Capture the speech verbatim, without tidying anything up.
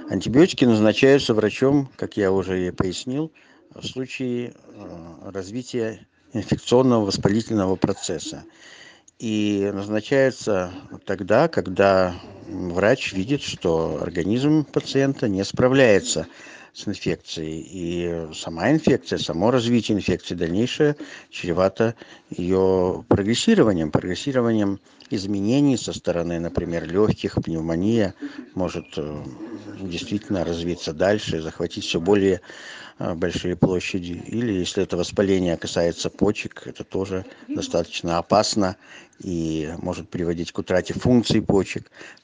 Антибиотики назначаются врачом, как я уже и пояснил, в случае э, развития инфекционного воспалительного процесса. И назначается тогда, когда врач видит, что организм пациента не справляется с инфекцией. И сама инфекция, само развитие инфекции дальнейшее чревато ее прогрессированием, прогрессированием изменений со стороны, например, легких, пневмония может э, действительно развиться дальше, захватить все более э, большие площади. Или если это воспаление касается почек, это тоже достаточно опасно и может приводить к утрате функций почек.